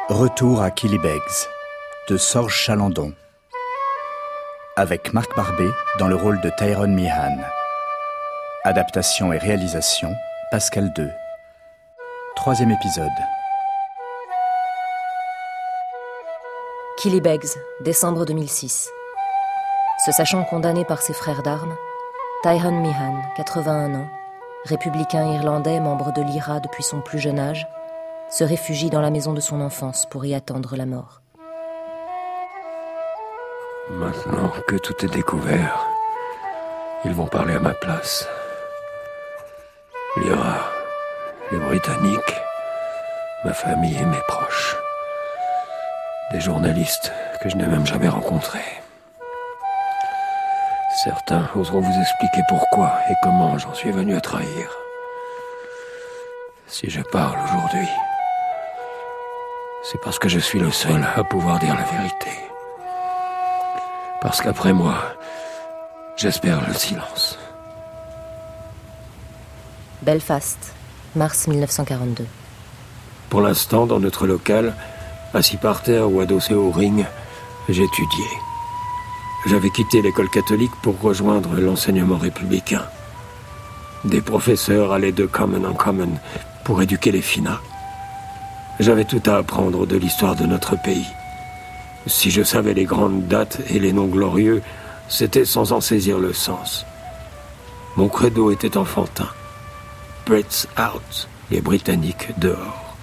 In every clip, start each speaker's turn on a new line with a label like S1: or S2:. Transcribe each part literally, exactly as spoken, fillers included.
S1: Retour à Killybegs de Sorge Chalandon avec Marc Barbet dans le rôle de Tyrone Meehan. Adaptation et réalisation Pascal deux. Troisième épisode.
S2: Killybegs, décembre deux mille six. Se sachant condamné par ses frères d'armes, Tyrone Meehan, quatre-vingt-un ans, républicain irlandais, membre de l'I R A depuis son plus jeune âge, se réfugie dans la maison de son enfance pour y attendre la mort.
S3: Maintenant que tout est découvert, ils vont parler à ma place. L'I R A, les Britanniques, ma famille et mes proches. Des journalistes que je n'ai même jamais rencontrés. Certains oseront vous expliquer pourquoi et comment j'en suis venu à trahir. Si je parle aujourd'hui, c'est parce que je suis le seul à pouvoir dire la vérité. Parce qu'après moi, j'espère le silence.
S2: Belfast, mars mille neuf cent quarante-deux.
S3: Pour l'instant, dans notre local, assis par terre ou adossé au ring, j'étudiais. J'avais quitté l'école catholique pour rejoindre l'enseignement républicain. Des professeurs allaient de common en common pour éduquer les finats. J'avais tout à apprendre de l'histoire de notre pays. Si je savais les grandes dates et les noms glorieux, c'était sans en saisir le sens. Mon credo était enfantin. Brits out, les Britanniques dehors.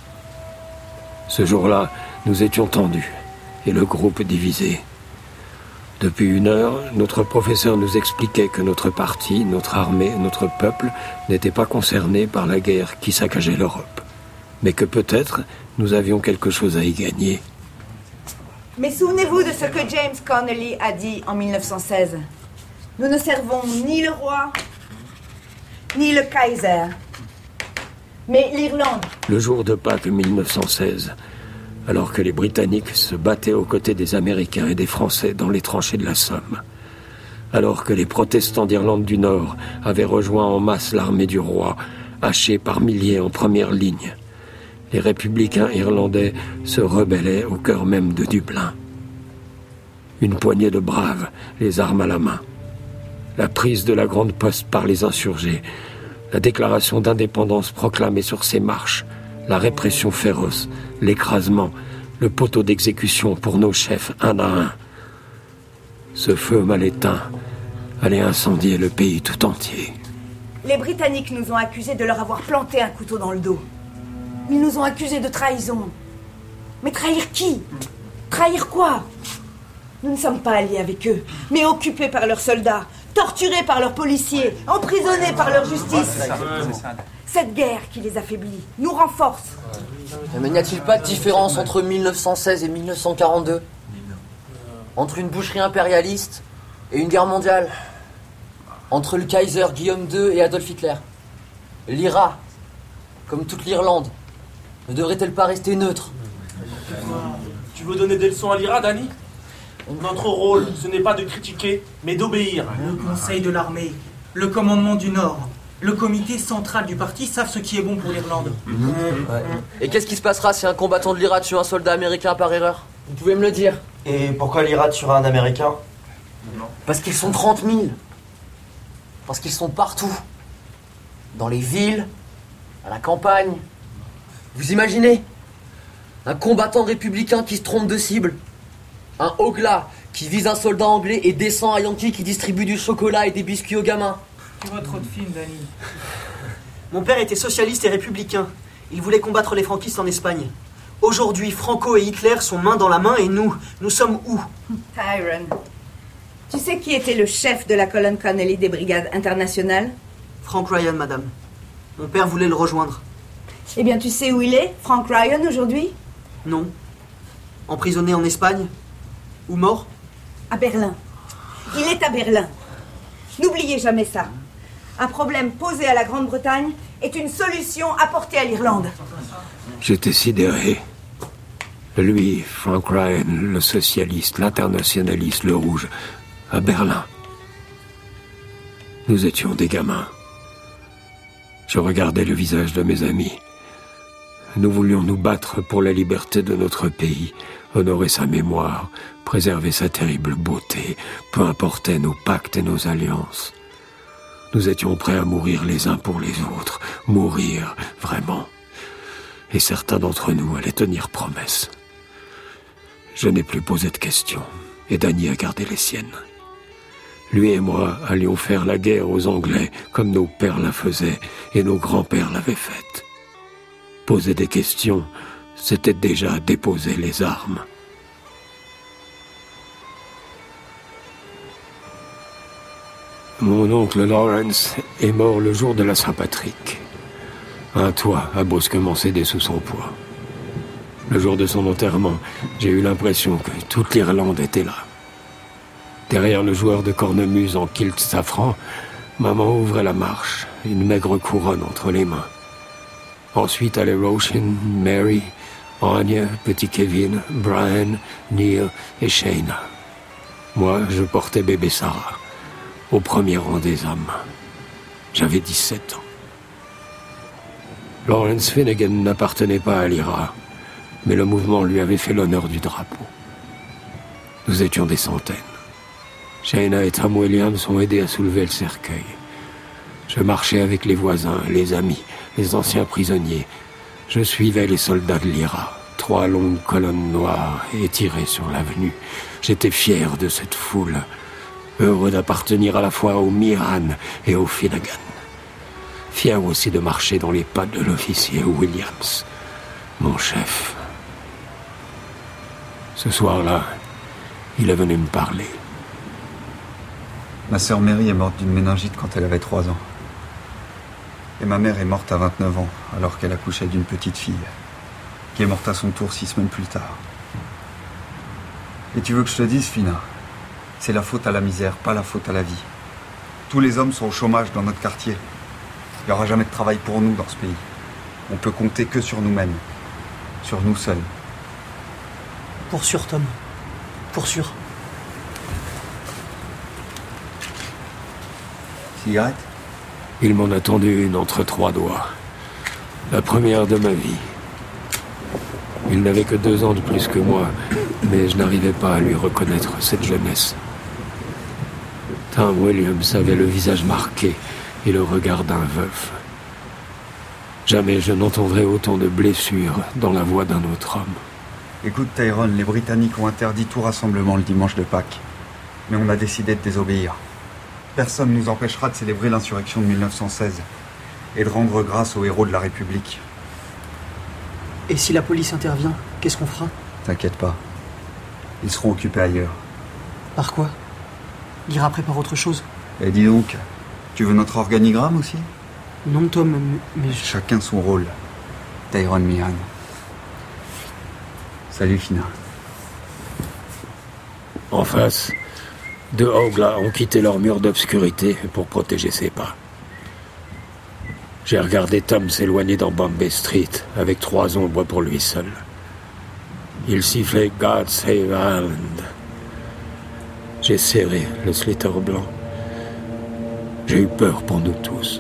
S3: Ce jour-là, nous étions tendus et le groupe divisé. Depuis une heure, notre professeur nous expliquait que notre parti, notre armée, notre peuple n'étaient pas concernés par la guerre qui saccageait l'Europe. Mais que peut-être nous avions quelque chose à y gagner.
S4: Mais souvenez-vous de ce que James Connolly a dit en mille neuf cent seize. Nous ne servons ni le roi, ni le Kaiser, mais l'Irlande.
S3: Le jour de Pâques mille neuf cent seize, alors que les Britanniques se battaient aux côtés des Américains et des Français dans les tranchées de la Somme, alors que les protestants d'Irlande du Nord avaient rejoint en masse l'armée du roi, hachés par milliers en première ligne, les républicains irlandais se rebellaient au cœur même de Dublin. Une poignée de braves, les armes à la main. La prise de la Grande Poste par les insurgés, la déclaration d'indépendance proclamée sur ses marches, la répression féroce, l'écrasement, le poteau d'exécution pour nos chefs un à un. Ce feu mal éteint allait incendier le pays tout entier.
S4: Les Britanniques nous ont accusés de leur avoir planté un couteau dans le dos. Ils nous ont accusés de trahison. Mais trahir qui? Trahir quoi? Nous ne sommes pas alliés avec eux, mais occupés par leurs soldats, torturés par leurs policiers, emprisonnés par leur justice. Cette guerre qui les affaiblit nous renforce.
S5: Mais n'y a-t-il pas de différence entre mille neuf cent seize et mille neuf cent quarante-deux? Entre une boucherie impérialiste et une guerre mondiale? Entre le Kaiser Guillaume deux et Adolf Hitler? L'I R A, comme toute l'Irlande, ne devrait-elle pas rester neutre?
S6: Tu veux donner des leçons à l'I R A, Danny? Notre rôle, ce n'est pas de critiquer, mais d'obéir.
S7: Le Conseil de l'armée, le commandement du Nord, le comité central du parti savent ce qui est bon pour l'Irlande.
S5: Mmh. Ouais. Et qu'est-ce qui se passera si un combattant de l'I R A tue un soldat américain par erreur? Vous pouvez me le dire?
S8: Et pourquoi l'I R A tuera un Américain?
S5: Parce qu'ils sont trente mille. Parce qu'ils sont partout. Dans les villes, à la campagne. Vous imaginez? Un combattant républicain qui se trompe de cible. Un Ogla qui vise un soldat anglais et descend à Yankee qui distribue du chocolat et des biscuits aux gamins.
S7: Tu vois trop de films, Danny.
S9: Mon père était socialiste et républicain. Il voulait combattre les franquistes en Espagne. Aujourd'hui, Franco et Hitler sont main dans la main et nous, nous sommes où?
S4: Tyrone, tu sais qui était le chef de la colonne Connolly des brigades internationales?
S9: Frank Ryan, madame. Mon père voulait le rejoindre.
S4: Eh bien, tu sais où il est, Frank Ryan, aujourd'hui?
S9: Non. Emprisonné en Espagne? Ou mort?
S4: À Berlin. Il est à Berlin. N'oubliez jamais ça. Un problème posé à la Grande-Bretagne est une solution apportée à l'Irlande.
S3: J'étais sidéré. Lui, Frank Ryan, le socialiste, l'internationaliste, le rouge, à Berlin. Nous étions des gamins. Je regardais le visage de mes amis. Nous voulions nous battre pour la liberté de notre pays, honorer sa mémoire, préserver sa terrible beauté, peu importaient nos pactes et nos alliances. Nous étions prêts à mourir les uns pour les autres, mourir, vraiment. Et certains d'entre nous allaient tenir promesse. Je n'ai plus posé de questions, et Danny a gardé les siennes. Lui et moi allions faire la guerre aux Anglais comme nos pères la faisaient et nos grands-pères l'avaient faite. Poser des questions, c'était déjà déposer les armes. Mon oncle Lawrence est mort le jour de la Saint-Patrick. Un toit a brusquement cédé sous son poids. Le jour de son enterrement, j'ai eu l'impression que toute l'Irlande était là. Derrière le joueur de cornemuse en kilt safran, maman ouvrait la marche, une maigre couronne entre les mains. Ensuite allaient Roshan, Mary, Anya, petit Kevin, Brian, Neil et Shayna. Moi, je portais bébé Sarah, au premier rang des hommes. J'avais dix-sept ans. Lawrence Finnegan n'appartenait pas à l'I R A, mais le mouvement lui avait fait l'honneur du drapeau. Nous étions des centaines. Shayna et Tom Williams ont aidé à soulever le cercueil. Je marchais avec les voisins, les amis, les anciens prisonniers. Je suivais les soldats de l'I R A, trois longues colonnes noires étirées sur l'avenue. J'étais fier de cette foule, heureux d'appartenir à la fois au Meehan et au Finnegan. Fier aussi de marcher dans les pas de l'officier Williams, mon chef. Ce soir-là, il est venu me parler.
S10: Ma sœur Mary est morte d'une méningite quand elle avait trois ans. Et ma mère est morte à vingt-neuf ans, alors qu'elle accouchait d'une petite fille, qui est morte à son tour six semaines plus tard. Et tu veux que je te dise, Fina, c'est la faute à la misère, pas la faute à la vie. Tous les hommes sont au chômage dans notre quartier. Il n'y aura jamais de travail pour nous dans ce pays. On peut compter que sur nous-mêmes, sur nous seuls.
S9: Pour sûr, Tom. Pour sûr.
S10: Cigarette ?
S3: Il m'en a tendu une entre trois doigts. La première de ma vie. Il n'avait que deux ans de plus que moi, mais je n'arrivais pas à lui reconnaître cette jeunesse. Tom Williams avait le visage marqué et le regard d'un veuf. Jamais je n'entendrai autant de blessures dans la voix d'un autre homme.
S10: Écoute, Tyrone, les Britanniques ont interdit tout rassemblement le dimanche de Pâques. Mais on a décidé de désobéir. Personne ne nous empêchera de célébrer l'insurrection de mille neuf cent seize et de rendre grâce aux héros de la République.
S9: Et si la police intervient, qu'est-ce qu'on fera ?
S10: T'inquiète pas. Ils seront occupés ailleurs.
S9: Par quoi ? L'I R A prépare autre chose.
S10: Et dis donc, tu veux notre organigramme aussi ?
S9: Non, Tom, mais... je...
S10: Chacun son rôle. Tyrone Meehan. Salut, Fina.
S3: En face, deux Ogla ont quitté leur mur d'obscurité pour protéger ses pas. J'ai regardé Tom s'éloigner dans Bombay Street avec trois ombres pour lui seul. Il sifflait « God Save Ireland ». J'ai serré le slitter blanc. J'ai eu peur pour nous tous.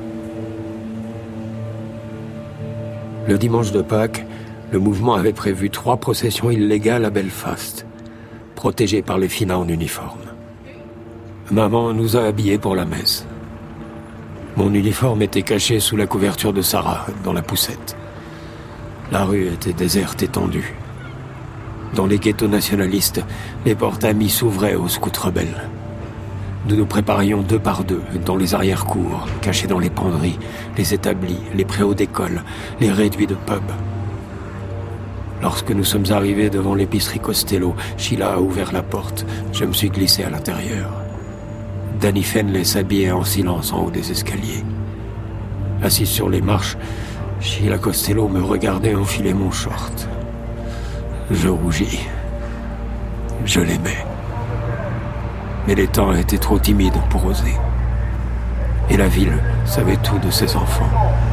S3: Le dimanche de Pâques, le mouvement avait prévu trois processions illégales à Belfast, protégées par les Finas en uniforme. Maman nous a habillés pour la messe. Mon uniforme était caché sous la couverture de Sarah, dans la poussette. La rue était déserte et tendue. Dans les ghettos nationalistes, les portes amies s'ouvraient aux scouts rebelles. Nous nous préparions deux par deux, dans les arrière-cours, cachés dans les penderies, les établis, les préaux d'école, les réduits de pub. Lorsque nous sommes arrivés devant l'épicerie Costello, Sheila a ouvert la porte. Je me suis glissé à l'intérieur. Danny Fenley s'habillait en silence en haut des escaliers. Assise sur les marches, Sheila Costello me regardait enfiler mon short. Je rougis. Je l'aimais. Mais les temps étaient trop timides pour oser. Et la ville savait tout de ses enfants.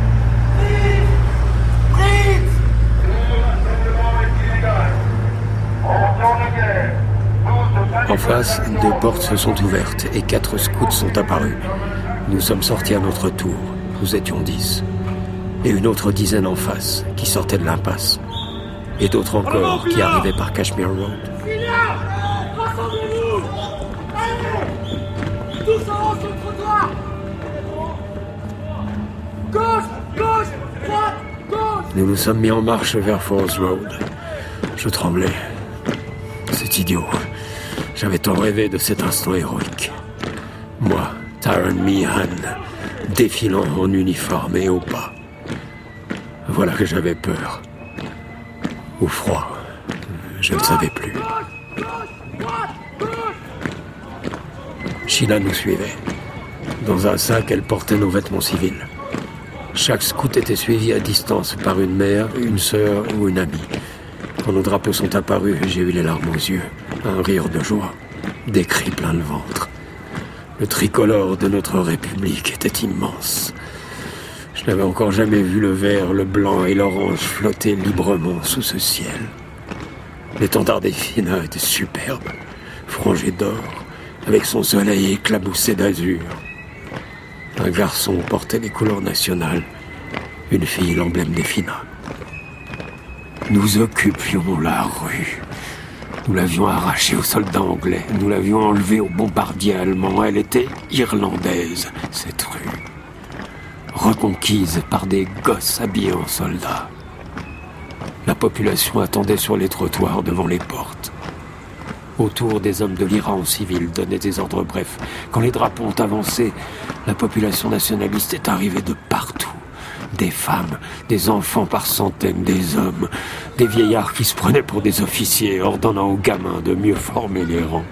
S3: En face, deux portes se sont ouvertes et quatre scouts sont apparus. Nous sommes sortis à notre tour. Nous étions dix. et une autre dizaine en face, qui sortait de l'impasse. Et d'autres encore qui arrivaient par Kashmir Road.
S11: Rassemblez-vous! Allez! Tous en haut sur le trottoir! Gauche! Gauche! Droite! Gauche!
S3: Nous nous sommes mis en marche vers Falls Road. Je tremblais. C'est idiot. J'avais tant rêvé de cet instant héroïque. Moi, Tyron Meehan, défilant en uniforme et au pas. Voilà que j'avais peur. Ou froid. Je ne savais plus. Sheila nous suivait. Dans un sac, elle portait nos vêtements civils. Chaque scout était suivi à distance par une mère, une sœur ou une amie. Quand nos drapeaux sont apparus, j'ai eu les larmes aux yeux, un rire de joie, des cris plein le ventre. Le tricolore de notre République était immense. Je n'avais encore jamais vu le vert, le blanc et l'orange flotter librement sous ce ciel. L'étendard des Fina était superbe, frangé d'or, avec son soleil éclaboussé d'azur. Un garçon portait les couleurs nationales, une fille l'emblème des Fina. Nous occupions la rue. Nous l'avions arrachée aux soldats anglais. Nous l'avions enlevée aux bombardiers allemands. Elle était irlandaise, cette rue. Reconquise par des gosses habillés en soldats. La population attendait sur les trottoirs devant les portes. Autour, des hommes de l'I R A en civil donnaient des ordres brefs. Quand les drapeaux ont avancé, la population nationaliste est arrivée de partout. Des femmes, des enfants par centaines, des hommes, des vieillards qui se prenaient pour des officiers, ordonnant aux gamins de mieux former les rangs.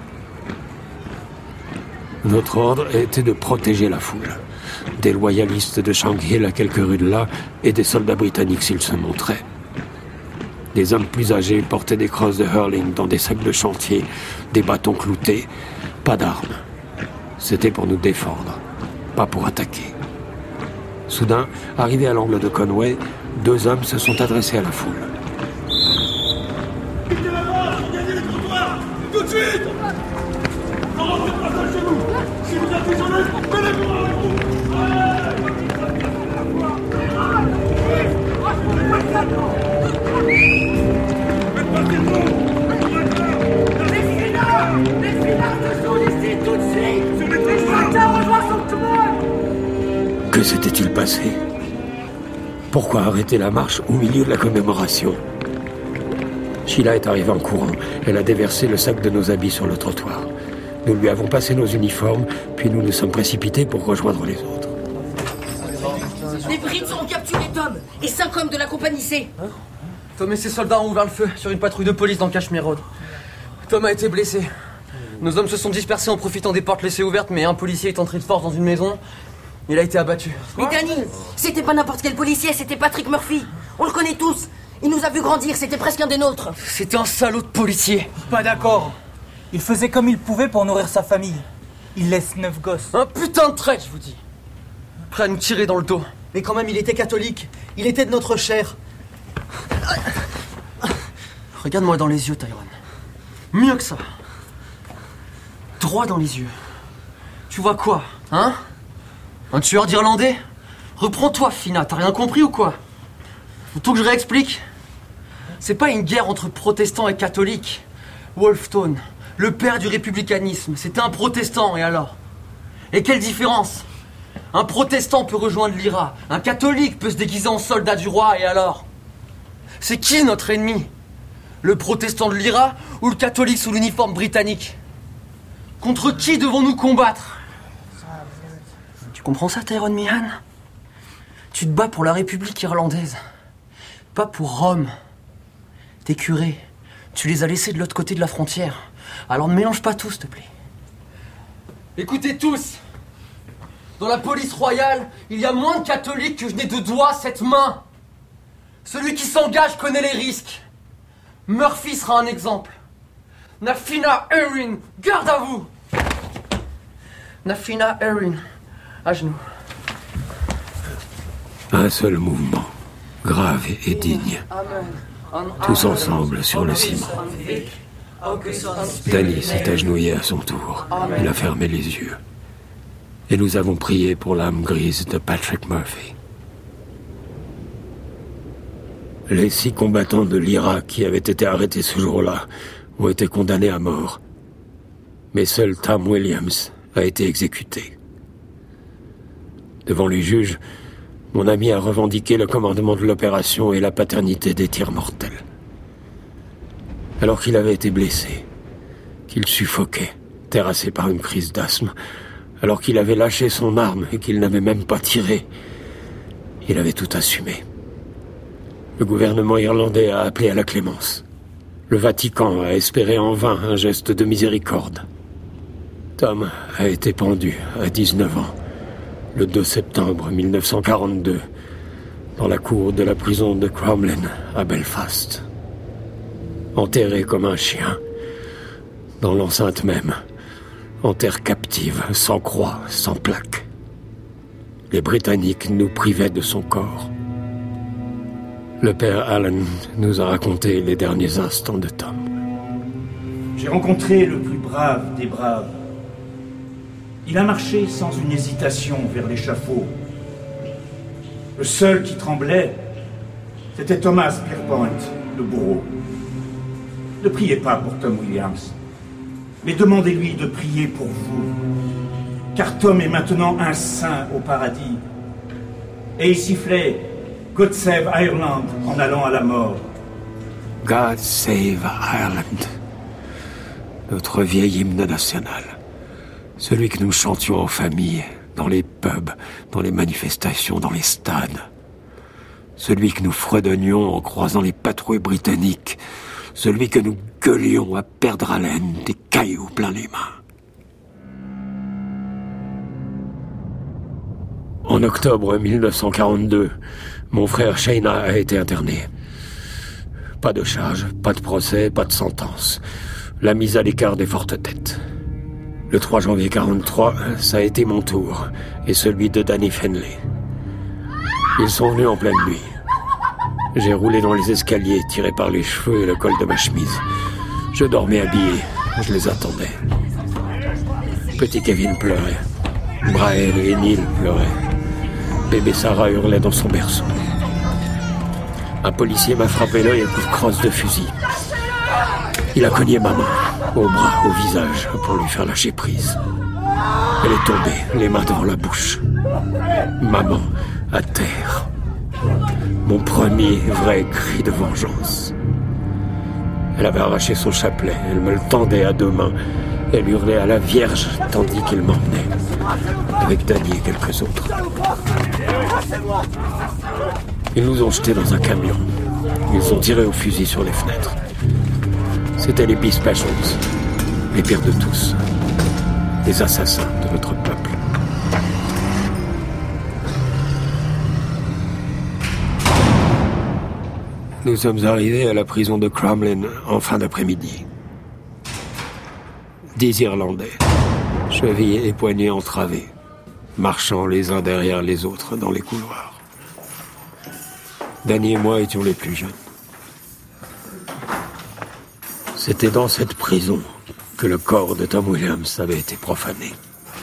S3: Notre ordre était de protéger la foule. Des loyalistes de Shankill à quelques rues de là, et des soldats britanniques s'ils se montraient. Des hommes plus âgés portaient des crosses de hurling dans des sacs de chantier, des bâtons cloutés, pas d'armes. C'était pour nous défendre, pas pour attaquer. Soudain, arrivés à l'angle de Conway, deux hommes se sont adressés à la foule.
S11: Quittez la marche, regardez les trottoirs! Tout de suite! Ne rentrez pas seul chez vous! Si vous êtes isolés, menez-vous avec vous! Faites partir de vous! Les finards! Les finards sont ici tout de suite! Sur les trottoirs! Rejoins son tout le monde!
S3: Que s'était-il passé? Pourquoi arrêter la marche au milieu de la commémoration? Sheila est arrivée en courant. Elle a déversé le sac de nos habits sur le trottoir. Nous lui avons passé nos uniformes, puis nous nous sommes précipités pour rejoindre les autres.
S12: Les Brits ont capturé Tom et cinq hommes de la compagnie C.
S5: Hein? Tom et ses soldats ont ouvert le feu sur une patrouille de police dans Kashmir Road. Tom a été blessé. Nos hommes se sont dispersés en profitant des portes laissées ouvertes, mais un policier est entré de force dans une maison. Il a été abattu.
S12: Mais Danny, c'était pas n'importe quel policier, c'était Patrick Murphy. On le connaît tous. Il nous a vu grandir, c'était presque un des nôtres.
S5: C'était un salaud de policier.
S7: Pas d'accord. Il faisait comme il pouvait pour nourrir sa famille. Il laisse neuf gosses.
S5: Un putain de traître, je vous dis. Prêt à nous tirer dans le dos.
S9: Mais quand même, il était catholique. Il était de notre chair.
S5: Regarde-moi dans les yeux, Tyron. Mieux que ça. Droit dans les yeux. Tu vois quoi, hein? Un tueur d'Irlandais? Reprends-toi, Fina, t'as rien compris ou quoi? Faut tout que je réexplique? C'est pas une guerre entre protestants et catholiques. Wolfe Tone, le père du républicanisme, c'était un protestant, et alors? Et quelle différence? Un protestant peut rejoindre l'I R A, un catholique peut se déguiser en soldat du roi, et alors? C'est qui notre ennemi? Le protestant de l'I R A ou le catholique sous l'uniforme britannique? Contre qui devons-nous combattre? Tu comprends ça, Tyron Meehan? Tu te bats pour la République irlandaise, pas pour Rome. Tes curés, tu les as laissés de l'autre côté de la frontière. Alors ne mélange pas tout, s'il te plaît. Écoutez tous, dans la police royale, il y a moins de catholiques que je n'ai de doigts cette main. Celui qui s'engage connaît les risques. Murphy sera un exemple. Nafina Erin, garde à vous. Nafina Erin, à genoux.
S3: Un seul mouvement, grave et digne. Tous ensemble sur le ciment. Danny s'est agenouillé à son tour. Il a fermé les yeux. Et nous avons prié pour l'âme grise de Patrick Murphy. Les six combattants de l'I R A qui avaient été arrêtés ce jour-là ont été condamnés à mort. Mais seul Tom Williams a été exécuté. Devant les juges, mon ami a revendiqué le commandement de l'opération et la paternité des tirs mortels. Alors qu'il avait été blessé, qu'il suffoquait, terrassé par une crise d'asthme, alors qu'il avait lâché son arme et qu'il n'avait même pas tiré, il avait tout assumé. Le gouvernement irlandais a appelé à la clémence. Le Vatican a espéré en vain un geste de miséricorde. Tom a été pendu à dix-neuf ans, le deux septembre mille neuf cent quarante-deux, dans la cour de la prison de Crumlin à Belfast. Enterré comme un chien, dans l'enceinte même, en terre captive, sans croix, sans plaque. Les Britanniques nous privaient de son corps. Le père Allen nous a raconté les derniers instants de Tom.
S13: J'ai rencontré le plus brave des braves. Il a marché sans une hésitation vers l'échafaud. Le seul qui tremblait, c'était Thomas Pierpont, le bourreau. Ne priez pas pour Tom Williams, mais demandez-lui de prier pour vous. Car Tom est maintenant un saint au paradis. Et il sifflait « God save Ireland » en allant à la mort.
S3: God save Ireland. Notre vieil hymne national. Celui que nous chantions en famille, dans les pubs, dans les manifestations, dans les stades. Celui que nous fredonnions en croisant les patrouilles britanniques. Celui que nous gueulions à perdre haleine, des cailloux plein les mains. En octobre mille neuf cent quarante-deux, mon frère Shayna a été interné. Pas de charge, pas de procès, pas de sentence. La mise à l'écart des fortes têtes. Le trois janvier quarante-trois, ça a été mon tour, et celui de Danny Fenley. Ils sont venus en pleine nuit. J'ai roulé dans les escaliers, tiré par les cheveux et le col de ma chemise. Je dormais habillé, je les attendais. Petit Kevin pleurait. Brael et Neil pleuraient. Bébé Sarah hurlait dans son berceau. Un policier m'a frappé l'œil à coups de crosse de fusil. Il a cogné ma main, au bras, au visage, pour lui faire lâcher prise. Elle est tombée, les mains devant la bouche. Maman, à terre. Mon premier vrai cri de vengeance. Elle avait arraché son chapelet, elle me le tendait à deux mains. Elle hurlait à la Vierge, tandis qu'il m'emmenait, avec Danny et quelques autres. Ils nous ont jetés dans un camion. Ils ont tiré au fusil sur les fenêtres. C'étaient les Peace Specials, les pires de tous, les assassins de notre peuple. Nous sommes arrivés à la prison de Crumlin en fin d'après-midi. Dix Irlandais, chevilles et poignets entravés, marchant les uns derrière les autres dans les couloirs. Danny et moi étions les plus jeunes. C'était dans cette prison que le corps de Tom Williams avait été profané.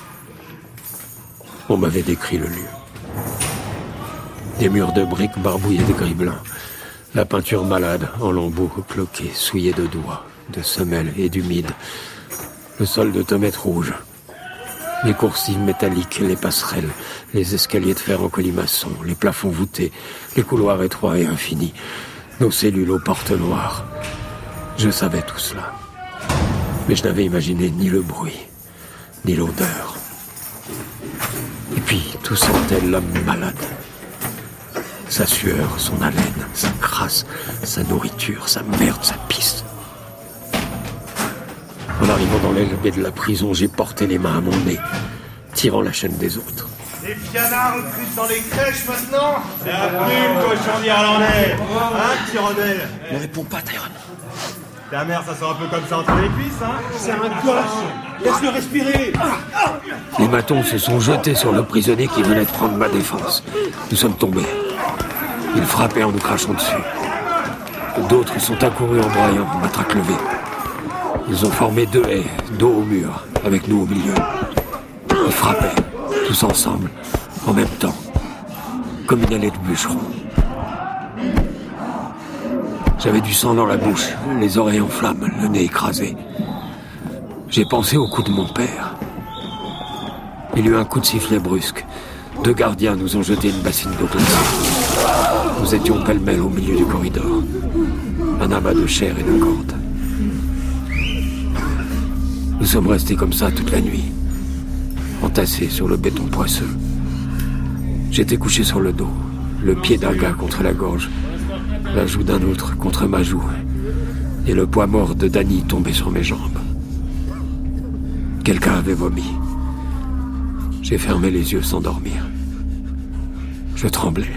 S3: On m'avait décrit le lieu. Des murs de briques barbouillés de gris blanc, la peinture malade en lambeaux cloqués, souillés de doigts, de semelles et d'humide, le sol de tomates rouges, les coursives métalliques, les passerelles, les escaliers de fer en colimaçon, les plafonds voûtés, les couloirs étroits et infinis, nos cellules aux portes noires. Je savais tout cela. Mais je n'avais imaginé ni le bruit, ni l'odeur. Et puis, tout sentait l'homme malade. Sa sueur, son haleine, sa crasse, sa nourriture, sa merde, sa pisse. En arrivant dans l'aile baie de la prison, j'ai porté les mains à mon nez, tirant la chaîne des autres.
S11: Les pianards recrutent dans les crèches maintenant. C'est un nul, cochon d'Irlandais. Hein, petit rebelle?
S5: Ne réponds pas, Tyrone.
S11: Ta mère, ça sent un peu comme ça entre les cuisses, hein? C'est un gosse. Laisse-le respirer.
S3: Les matons se sont jetés sur le prisonnier qui venait de prendre ma défense. Nous sommes tombés. Ils frappaient en nous crachant dessus. D'autres sont accourus en braillant, matraque levée. Ils ont formé deux haies, dos au mur, avec nous au milieu. Ils frappaient, tous ensemble, en même temps, comme une allée de bûcherons. J'avais du sang dans la bouche, les oreilles en flammes, le nez écrasé. J'ai pensé au coup de mon père. Il y eut un coup de sifflet brusque. Deux gardiens nous ont jeté une bassine d'eau glacée. Nous étions pêle-mêle au milieu du corridor. Un amas de chair et de cordes. Nous sommes restés comme ça toute la nuit, entassés sur le béton poisseux. J'étais couché sur le dos, le pied d'un gars contre la gorge, la joue d'un autre contre ma joue, et le poids mort de Danny tombait sur mes jambes. Quelqu'un avait vomi. J'ai fermé les yeux sans dormir. Je tremblais.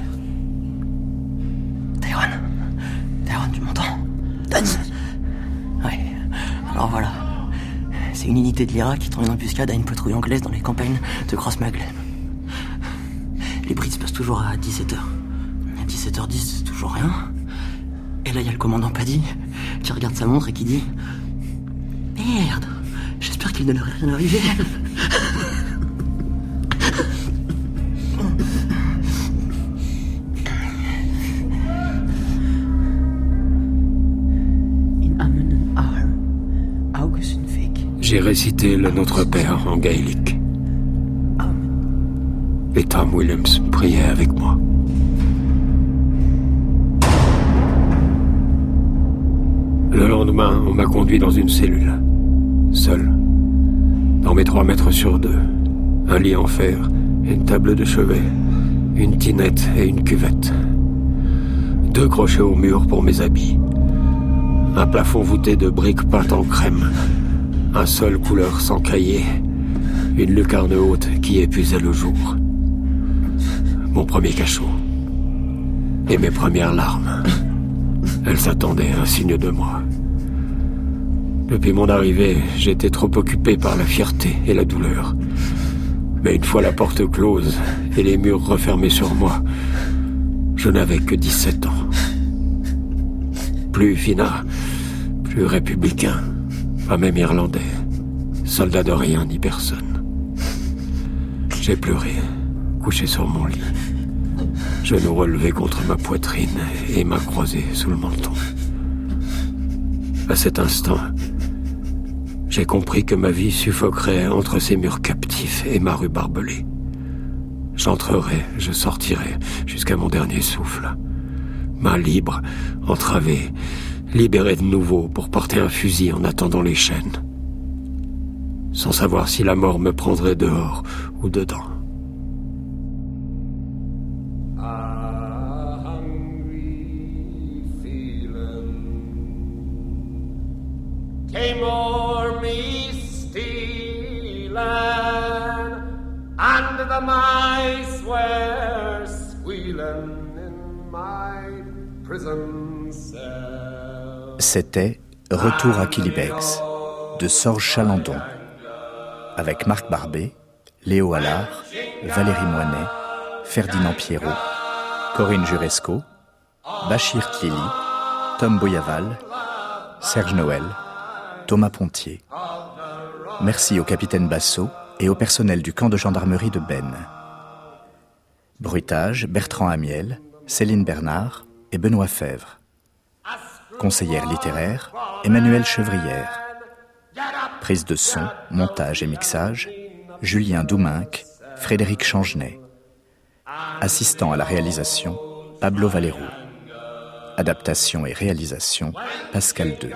S5: Tyrone, Tyrone, tu m'entends? Danny. Ouais, alors voilà. C'est une unité de l'I R A qui tend une embuscade à une patrouille anglaise dans les campagnes de Crossmaglen. Les brides passent toujours à dix-sept heures. À dix-sept heures dix, c'est toujours rien. Et là, il y a le commandant Paddy qui regarde sa montre et qui dit « Merde, j'espère qu'il ne leur est rien arrivé. »
S3: J'ai récité le Notre Père en gaélique. Et Tom Williams priait avec moi. Le lendemain, on m'a conduit dans une cellule, seul, dans mes trois mètres sur deux. Un lit en fer, une table de chevet, une tinette et une cuvette. Deux crochets au mur pour mes habits. Un plafond voûté de briques peintes en crème. Un sol couleur sans cahier, une lucarne haute qui épuisait le jour. Mon premier cachot. Et mes premières larmes. Elles attendaient un signe de moi. Depuis mon arrivée, j'étais trop occupé par la fierté et la douleur. Mais une fois la porte close et les murs refermés sur moi, je n'avais que dix-sept ans. Plus finat, plus républicain. Pas même irlandais, soldat de rien ni personne. J'ai pleuré, couché sur mon lit, genoux relevés contre ma poitrine et mains croisées sous le menton. À cet instant, j'ai compris que ma vie suffoquerait entre ces murs captifs et ma rue barbelée. J'entrerai, je sortirai jusqu'à mon dernier souffle. Main libre, entravée, libéré de nouveau pour porter un fusil en attendant les chaînes. Sans savoir si la mort me prendrait dehors ou dedans.
S11: Came o'er me stealing, and the mice were squealing in my prison cell.
S1: C'était Retour à Killybegs de Sorge Chalandon, avec Marc Barbet, Léo Allard, Valérie Moinet, Ferdinand Pierrot, Corinne Juresco, Bachir Kieli, Tom Boyaval, Serge Noël, Thomas Pontier. Merci au capitaine Bassot et au personnel du camp de gendarmerie de Benne. Bruitage, Bertrand Amiel, Céline Bernard et Benoît Fèvre. Conseillère littéraire, Emmanuelle Chevrière. Prise de son, montage et mixage, Julien Douminc, Frédéric Changenay. Assistant à la réalisation, Pablo Valero. Adaptation et réalisation, Pascal deux.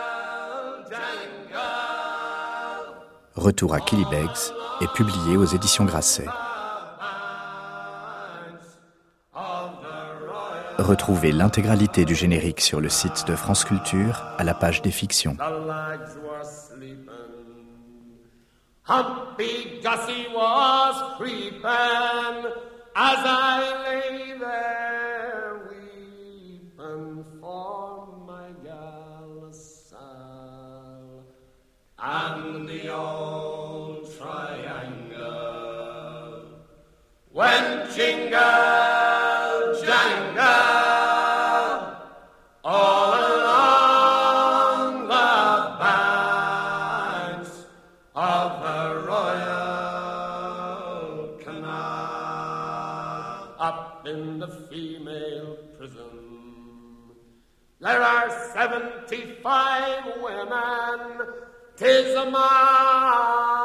S1: Retour à Killybegs est publié aux éditions Grasset. Retrouvez l'intégralité du générique sur le site de France Culture à la page des fictions.
S11: Humpy Gussie was creeping as I lay there weeping for my gal Sal and the old triangle when jingle jangle all along the banks of the Royal Canal, up in the female prison, There are seventy-five women. 'Tis a man.